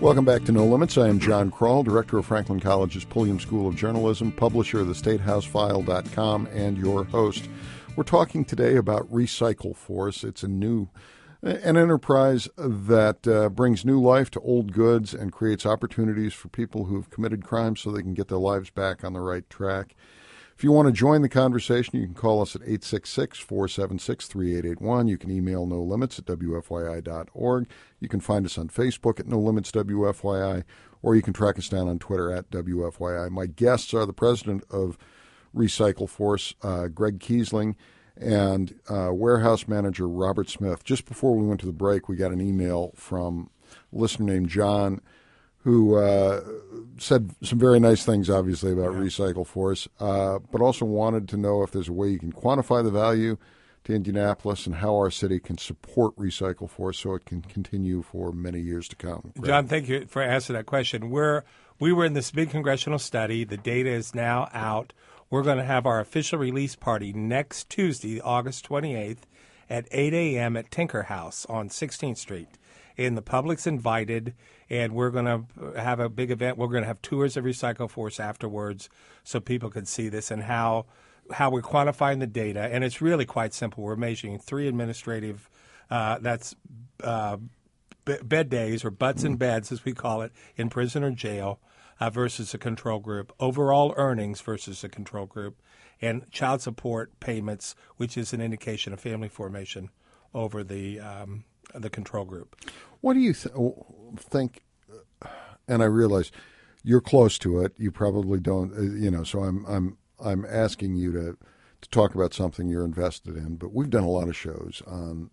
Welcome back to No Limits. I am John Kroll, director of Franklin College's Pulliam School of Journalism, publisher of the state house file dot com, and your host. We're talking today about Recycle Force. It's a new, an enterprise that uh, brings new life to old goods and creates opportunities for people who have committed crimes so they can get their lives back on the right track. If you want to join the conversation, you can call us at eight six six, four seven six, three eight eight one. You can email no limits at w f y i dot org. You can find us on Facebook at no limits w f y i, or you can track us down on Twitter at w f y i. My guests are the president of Recycle Force, uh, Greg Kiesling, and uh, warehouse manager Robert Smith. Just before we went to the break, we got an email from a listener named John, who uh, said some very nice things, obviously, about yeah. Recycle Force, uh, but also wanted to know if there's a way you can quantify the value to Indianapolis and how our city can support Recycle Force so it can continue for many years to come. Greg. John, thank you for answering that question. We're, we were in this big congressional study. The data is now out. We're going to have our official release party next Tuesday, August twenty-eighth, at eight a.m. at Tinker House on sixteenth Street. And the public's invited, and we're going to have a big event. We're going to have tours of Recycle Force afterwards so people can see this and how how we're quantifying the data. And it's really quite simple. We're measuring three administrative, uh, that's uh, b- bed days or butts in beds, as we call it, in prison or jail uh, versus a control group, overall earnings versus a control group, and child support payments, which is an indication of family formation over the um, the control group. What do you th- think, and I realize you're close to it, you probably don't, uh, you know, so I'm I'm I'm asking you to, to talk about something you're invested in, but we've done a lot of shows on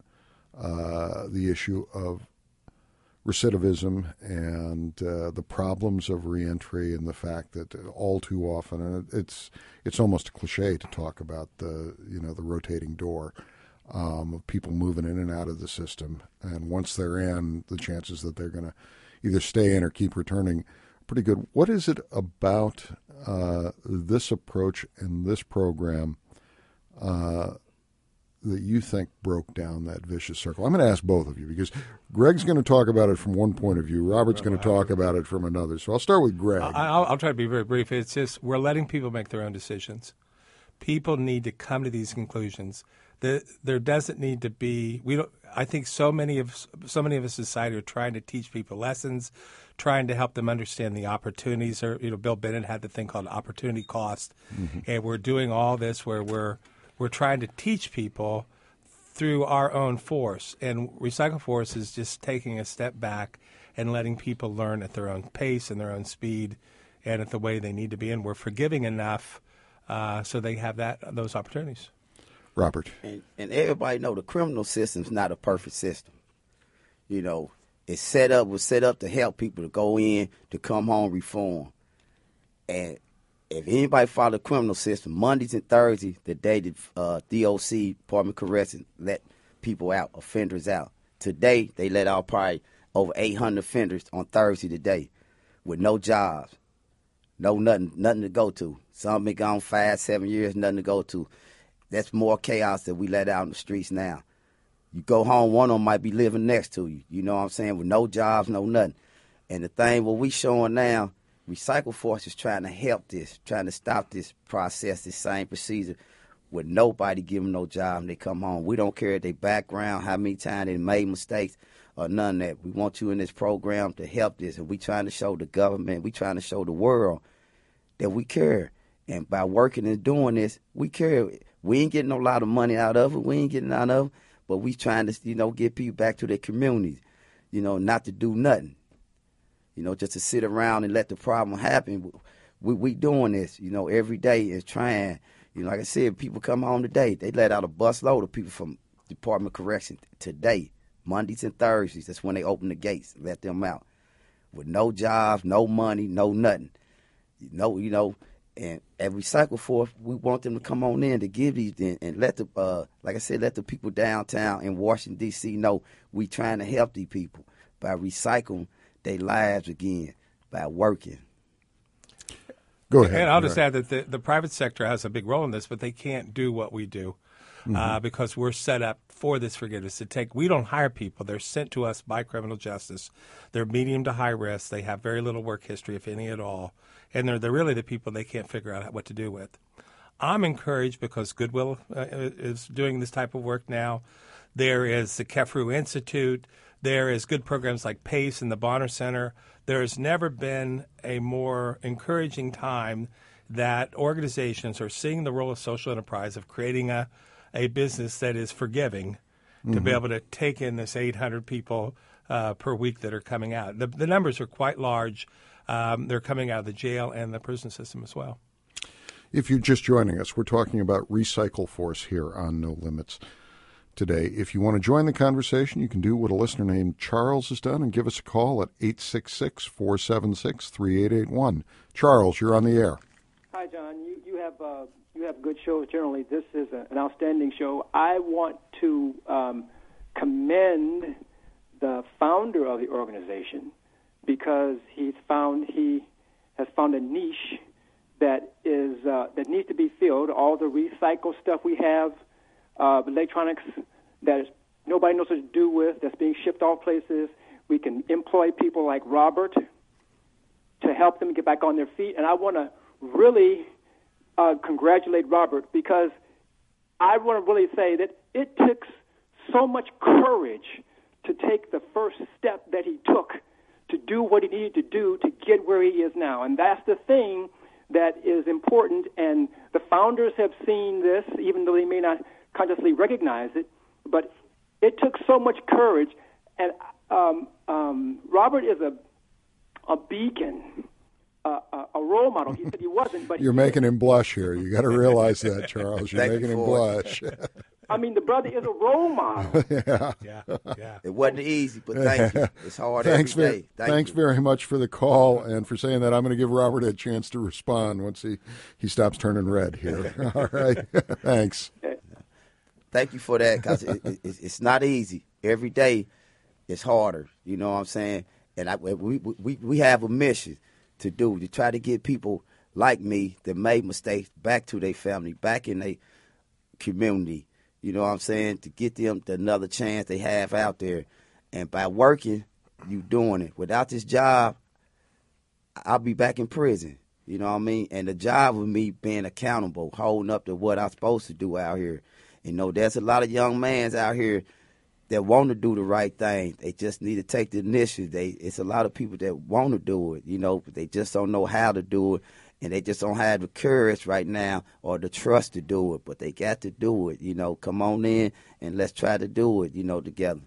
uh, the issue of recidivism and uh, the problems of reentry and the fact that all too often, and it's it's almost a cliche to talk about the, you know, the rotating door. Um, of people moving in and out of the system. And once they're in, the chances that they're going to either stay in or keep returning are pretty good. What is it about uh, this approach and this program uh, that you think broke down that vicious circle? I'm going to ask both of you because Greg's going to talk about it from one point of view. Robert's going to talk about it from another. So I'll start with Greg. I'll, I'll try to be very brief. It's just we're letting people make their own decisions. People need to come to these conclusions. The, there doesn't need to be. We don't. I think so many of so many of us in society are trying to teach people lessons, trying to help them understand the opportunities. Or you know, Bill Bennett had the thing called opportunity cost, mm-hmm. and we're doing all this where we're we're trying to teach people through our own force. And Recycle Force is just taking a step back and letting people learn at their own pace and their own speed, and at the way they need to be. And we're forgiving enough uh, so they have that those opportunities. Robert. And, and everybody know the criminal system's not a perfect system. You know, it's set up, was set up to help people to go in, to come home, reform. And if anybody follow the criminal system, Mondays and Thursdays, the day the uh, D O C, Department of Corrections, let people out, offenders out. Today, they let out probably over eight hundred offenders on Thursday today with no jobs, no nothing, nothing to go to. Some been gone five, seven years, nothing to go to. That's more chaos that we let out in the streets now. You go home, one of them might be living next to you, you know what I'm saying, with no jobs, no nothing. And the thing what we showing now, Recycle Force is trying to help this, trying to stop this process, this same procedure, with nobody giving no job when they come home. We don't care their background, how many times they made mistakes, or none of that. We want you in this program to help this, and we trying to show the government, we trying to show the world that we care. And by working and doing this, we care. We ain't getting a lot of money out of it. We ain't getting out of it. But we trying to, you know, get people back to their communities, you know, not to do nothing. You know, just to sit around and let the problem happen. We we doing this, you know, every day is trying. You know, like I said, people come home today. They let out a busload of people from Department of Correction today, Mondays and Thursdays. That's when they open the gates, let them out with no jobs, no money, no nothing. No, you know. And at Recycle Force, we want them to come on in to give these and, and let the, uh, like I said, let the people downtown in Washington, D C know we trying to help these people by recycling their lives again, by working. Go ahead. And I'll just add that the, the private sector has a big role in this, but they can't do what we do. mm-hmm. uh, because we're set up for this forgiveness to take. We don't hire people. They're sent to us by criminal justice. They're medium to high risk. They have very little work history, if any at all. And they're, they're really the people they can't figure out what to do with. I'm encouraged because Goodwill uh, is doing this type of work now. There is the Kefru Institute. There is good programs like PACE and the Bonner Center. There has never been a more encouraging time that organizations are seeing the role of social enterprise of creating a, a business that is forgiving mm-hmm. to be able to take in this eight hundred people uh, per week that are coming out. The, the numbers are quite large. Um, they're coming out of the jail and the prison system as well. If you're just joining us, we're talking about Recycle Force here on No Limits today. If you want to join the conversation, you can do what a listener named Charles has done and give us a call at eight six six, four seven six, three eight eight one. Charles, you're on the air. Hi, John. You, you have uh, you have good shows generally. This is a, an outstanding show. I want to um, commend the founder of the organization because he's found he has found a niche that is uh, that needs to be filled. All the recycled stuff we have, uh, electronics that is, nobody knows what to do with, that's being shipped all places. We can employ people like Robert to help them get back on their feet. And I want to really uh, congratulate Robert because I want to really say that it took so much courage to take the first step that he took to do what he needed to do to get where he is now. And that's the thing that is important, and the founders have seen this, even though they may not consciously recognize it, but it took so much courage, and um, um, Robert is a a beacon, uh, a, a role model. He said he wasn't, but you're making him blush here. You got to realize that, Charles. You're making him blush. I mean, the brother is a role model. yeah. yeah, yeah. It wasn't easy, but thank you. It's hard thanks every very, day. Thank thanks you. very much for the call and for saying that. I'm going to give Robert a chance to respond once he, he stops turning red here. All right. Thanks. Thank you for that, because it, it, it's not easy. Every day it's harder. You know what I'm saying? And I, we, we, we have a mission to do, to try to get people like me that made mistakes back to their family, back in their community. You know what I'm saying? To get them another chance they have out there. And by working, you doing it. Without this job, I'll be back in prison. You know what I mean? And the job of me being accountable, holding up to what I'm supposed to do out here. You know, there's a lot of young mans out here that want to do the right thing. They just need to take the initiative. They, it's a lot of people that want to do it, you know, but they just don't know how to do it. And they just don't have the courage right now or the trust to do it. But they got to do it, you know. Come on in and let's try to do it, you know, together.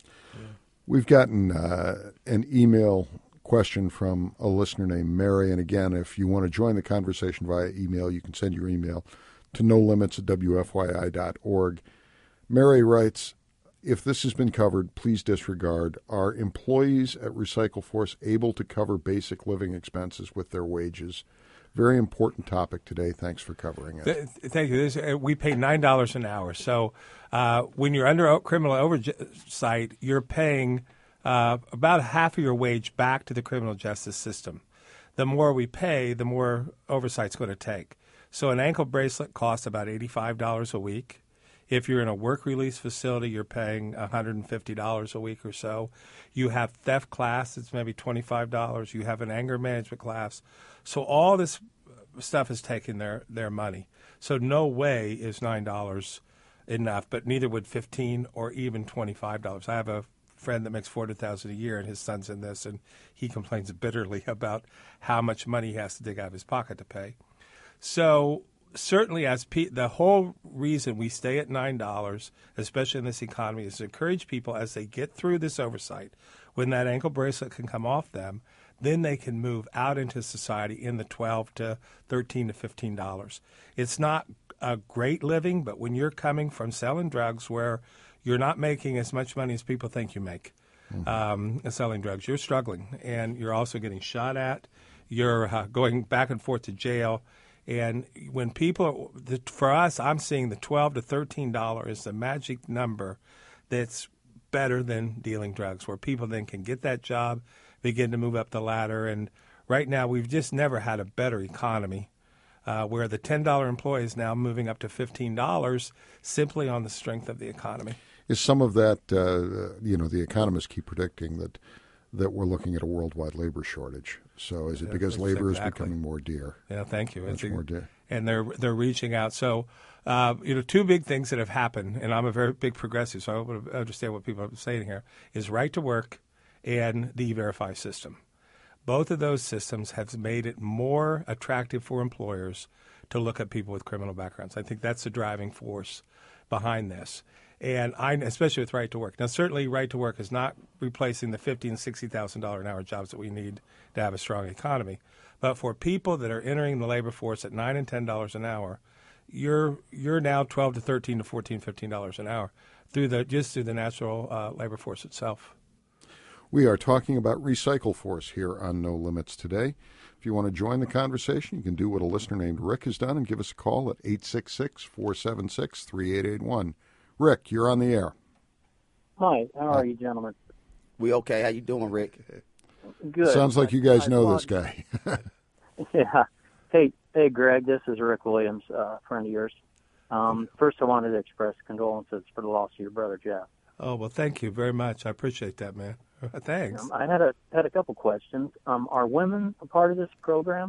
We've gotten uh, an email question from a listener named Mary. And again, if you want to join the conversation via email, you can send your email to no limits at w f y i dot org. Mary writes, if this has been covered, please disregard. Are employees at Recycle Force able to cover basic living expenses with their wages? Very important topic today. Thanks for covering it. Th- thank you. This, uh, we pay nine dollars an hour. So uh, when you're under o- criminal oversight, you're paying uh, about half of your wage back to the criminal justice system. The more we pay, the more oversight's going to take. So an ankle bracelet costs about eighty-five dollars a week. If you're in a work release facility, you're paying one hundred fifty dollars a week or so. You have theft class, it's maybe twenty-five dollars. You have an anger management class. So all this stuff is taking their, their money. So no way is nine dollars enough, but neither would fifteen dollars or even twenty-five dollars. I have a friend that makes four hundred thousand dollars a year, and his son's in this, and he complains bitterly about how much money he has to dig out of his pocket to pay. So certainly, as pe- the whole reason we stay at nine dollars, especially in this economy, is to encourage people as they get through this oversight, when that ankle bracelet can come off them, then they can move out into society in the twelve to thirteen to fifteen dollars. It's not a great living, but when you're coming from selling drugs where you're not making as much money as people think you make, mm-hmm. um, selling drugs, you're struggling, and you're also getting shot at. You're uh, going back and forth to jail. And when people, for us, I'm seeing the twelve to thirteen dollars is the magic number that's better than dealing drugs, where people then can get that job, begin to move up the ladder. And right now, we've just never had a better economy uh, where the ten dollar employee is now moving up to fifteen dollars simply on the strength of the economy. Is some of that, uh, you know, the economists keep predicting that that we're looking at a worldwide labor shortage. So is it because That's labor exactly. is becoming more dear? Yeah, thank you. Much It's, more dear. And they're they're reaching out. So, uh, you know, two big things that have happened, and I'm a very big progressive, so I would understand what people are saying here, is right to work and the E-Verify system. Both of those systems have made it more attractive for employers to look at people with criminal backgrounds. I think that's the driving force behind this. And I, especially with right to work. Now, certainly, right to work is not replacing the fifty and sixty thousand dollar an hour jobs that we need to have a strong economy. But for people that are entering the labor force at nine and ten dollars an hour, you're you're now twelve to thirteen to fourteen, fifteen dollars an hour through the just through the natural uh, labor force itself. We are talking about Recycle Force here on No Limits today. If you want to join the conversation, you can do what a listener named Rick has done and give us a call at eight six six, four seven six, three eight eight one. Rick, you're on the air. Hi, how are you, gentlemen? We okay? How you doing, Rick? Good. Sounds like you guys I, I know want, this guy. Yeah. Hey, hey, Greg. This is Rick Williams, a uh, friend of yours. Um, first, I wanted to express condolences for the loss of your brother, Jeff. Oh, well, thank you very much. I appreciate that, man. Thanks. Um, I had a had a couple questions. Um, are women a part of this program?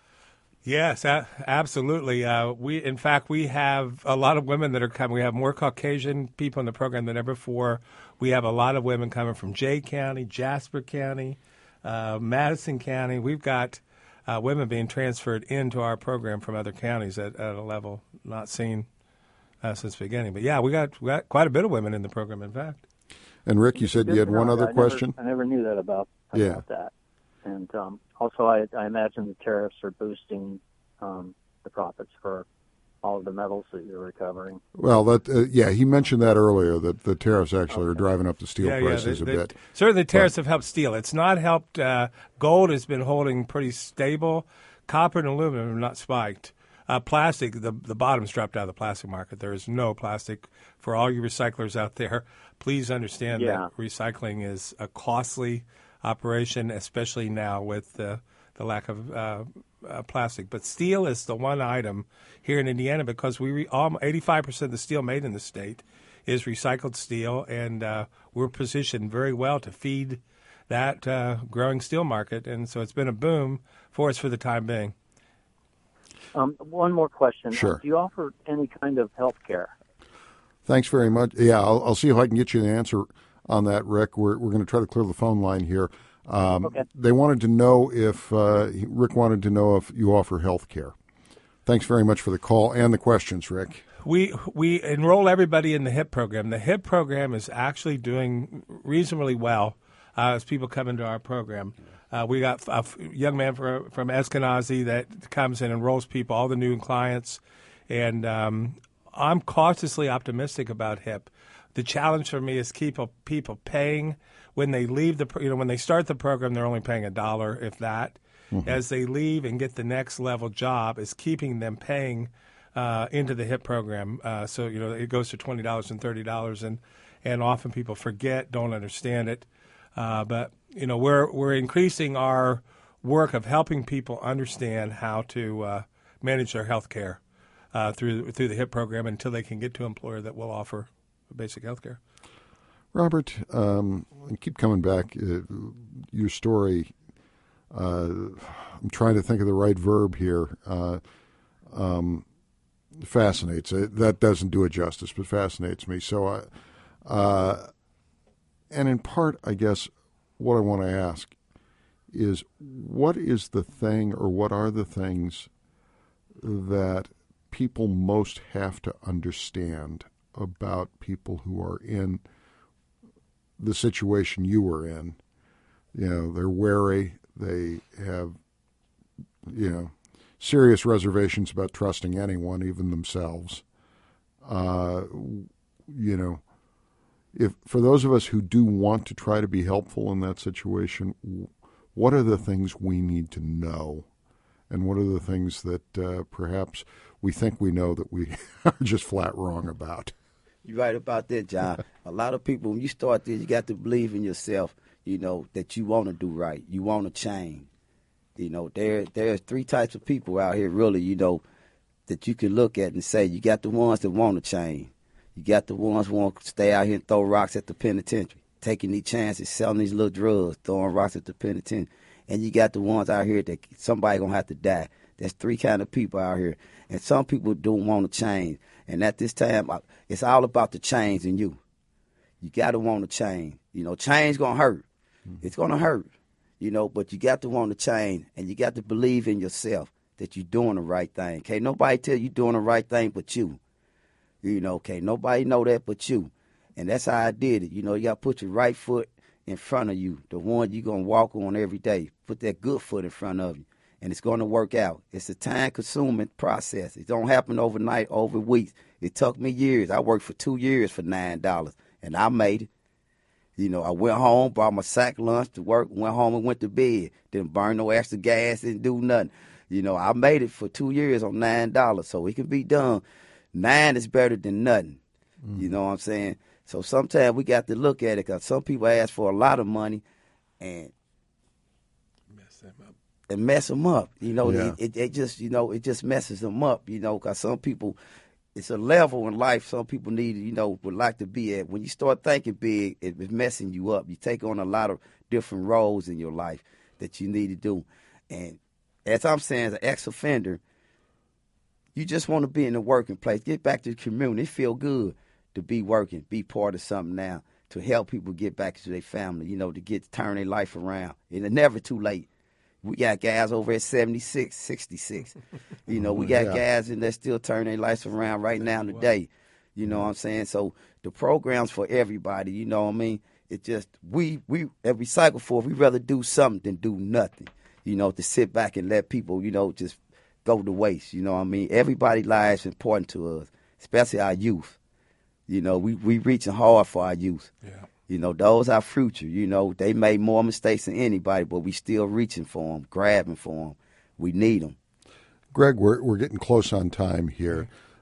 Yes, a- absolutely. Uh, we, in fact, we have a lot of women that are coming. We have more Caucasian people in the program than ever before. We have a lot of women coming from Jay County, Jasper County, uh, Madison County. We've got uh, women being transferred into our program from other counties at, at a level not seen uh, since the beginning. But yeah, we got we got quite a bit of women in the program. In fact. And Rick, you said Good you had to know. one other I question? Never, I never knew that about, about Yeah. that. And um, also, I, I imagine the tariffs are boosting um, the profits for all of the metals that you're recovering. Well, that uh, yeah, he mentioned that earlier, that the tariffs actually Okay. are driving up the steel Yeah, prices yeah, they, a they, bit. Certainly, the tariffs But- have helped steel. It's not helped. Uh, gold has been holding pretty stable. Copper and aluminum have not spiked. Uh, plastic, the the bottom's dropped out of the plastic market. There is no plastic for all you recyclers out there. Please understand Yeah. that recycling is a costly operation, especially now with the the lack of uh, uh, plastic. But steel is the one item here in Indiana because we re- all, eighty-five percent of the steel made in the state is recycled steel, and uh, we're positioned very well to feed that uh, growing steel market. And so it's been a boom for us for the time being. Um, one more question. Sure. Um, do you offer any kind of health care? Thanks very much. Yeah, I'll, I'll see if I can get you an answer on that, Rick. We're we're going to try to clear the phone line here. Um, Okay. They wanted to know if uh, Rick wanted to know if you offer health care. Thanks very much for the call and the questions, Rick. We we enroll everybody in the HIP program. The HIP program is actually doing reasonably well uh, as people come into our program. Uh, we got a f- young man from, from Eskenazi that comes and enrolls people, all the new clients, and um, I'm cautiously optimistic about HIP. The challenge for me is keep people paying when they leave the pro- you know when they start the program, they're only paying a dollar, if that. Mm-hmm. As they leave and get the next level job, is keeping them paying uh, into the HIP program. Uh, so you know it goes to twenty dollars and thirty dollars, and and often people forget, don't understand it. Uh, but you know we're we're increasing our work of helping people understand how to uh, manage their health care uh, through through the HIP program until they can get to an employer that will offer basic health care. Robert, um, I keep coming back. Uh, your story, uh, I'm trying to think of the right verb here, uh, um, fascinates. Uh, that doesn't do it justice, but fascinates me. So, I, uh, and in part, I guess, what I want to ask is, what is the thing or what are the things that people most have to understand about people who are in the situation you were in? You know, they're wary. They have, you know, serious reservations about trusting anyone, even themselves. Uh, you know, if for those of us who do want to try to be helpful in that situation, what are the things we need to know? And what are the things that uh, perhaps we think we know that we are just flat wrong about? You're right about that, John. A lot of people, when you start this, you got to believe in yourself, you know, that you want to do right. You want to change. You know, there there's three types of people out here, really, you know, that you can look at and say, you got the ones that want to change. You got the ones who want to stay out here and throw rocks at the penitentiary, taking these chances, selling these little drugs, throwing rocks at the penitentiary. And you got the ones out here that somebody going to have to die. There's three kind of people out here. And some people don't want to change. And at this time, it's all about the change in you. You got to want to change. You know, change going to hurt. Mm-hmm. It's going to hurt, you know, but you got to want to change. And you got to believe in yourself that you're doing the right thing. Can't nobody tell you doing the right thing but you. You know, can't nobody know that but you. And that's how I did it. You know, you got to put your right foot in front of you, the one you're going to walk on every day. Put that good foot in front of you, and it's going to work out. It's a time-consuming process. It don't happen overnight, over weeks. It took me years. I worked for two years for nine dollars, and I made it. You know, I went home, brought my sack lunch to work, went home and went to bed. Didn't burn no extra gas, didn't do nothing. You know, I made it for two years on nine dollars, so it can be done. Nine is better than nothing. Mm. You know what I'm saying? So sometimes we got to look at it, because some people ask for a lot of money and mess them up. And mess them up. You know, yeah. it, it, it just, you know, it just messes them up, you know, because some people, it's a level in life some people need, you know, would like to be at. When you start thinking big, it's messing you up. You take on a lot of different roles in your life that you need to do. And as I'm saying, as an ex-offender, you just want to be in the working place. Get back to the community. It feel good to be working, be part of something now, to help people get back to their family, you know, to get to turn their life around. And it's never too late. We got guys over at seventy-six, sixty-six. You know, we got yeah. guys in there still turning their lives around right now today. You know what I'm saying? So the program's for everybody, you know what I mean? It just, we, we at Recycle Force, we rather do something than do nothing, you know, to sit back and let people, you know, just go to waste, you know what I mean? Everybody's life is important to us, especially our youth. You know, we we reaching hard for our youth. Yeah. You know, those our future. You know, they made more mistakes than anybody, but we still reaching for them, grabbing for them. We need them. Greg, we're we're getting close on time here.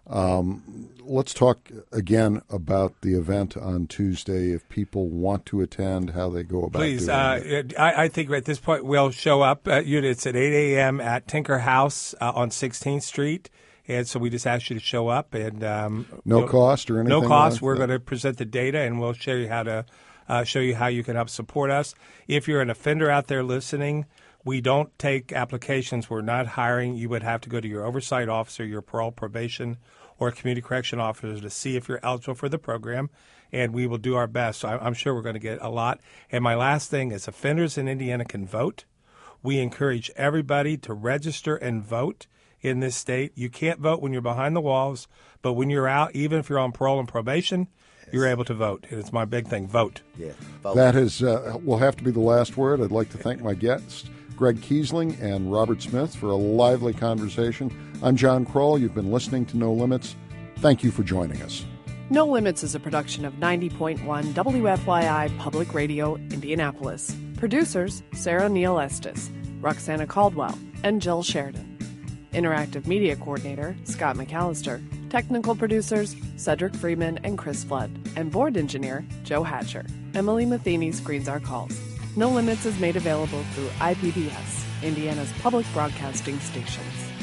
Um, let's talk again about the event on Tuesday. If people want to attend, how they go about Please, doing uh, it. I, I think at this point we'll show up. Uh, it's at eight a.m. at Tinker House uh, on sixteenth Street. And so we just asked you to show up. and um, No cost or anything? No cost. Like We're that? going to present the data, and we'll show you how to uh, show you how you can help support us. If you're an offender out there listening, we don't take applications. We're not hiring. You would have to go to your oversight officer, your parole, probation, or community correction officer to see if you're eligible for the program, and we will do our best. So I'm sure we're going to get a lot. And my last thing is offenders in Indiana can vote. We encourage everybody to register and vote in this state. You can't vote when you're behind the walls, but when you're out, even if you're on parole and probation, yes. you're able to vote. And it's my big thing, vote. Yeah, vote. That is, uh, will have to be the last word. I'd like to thank my guests, Greg Kiesling and Robert Smith, for a lively conversation. I'm John Kroll. You've been listening to No Limits. Thank you for joining us. No Limits is a production of ninety point one W F Y I Public Radio, Indianapolis. Producers, Sarah Neal Estes, Roxana Caldwell, and Jill Sheridan. Interactive Media Coordinator, Scott McAllister. Technical producers, Cedric Freeman and Chris Flood. And Board Engineer, Joe Hatcher. Emily Matheny screens our calls. No Limits is made available through I P B S, Indiana's public broadcasting stations.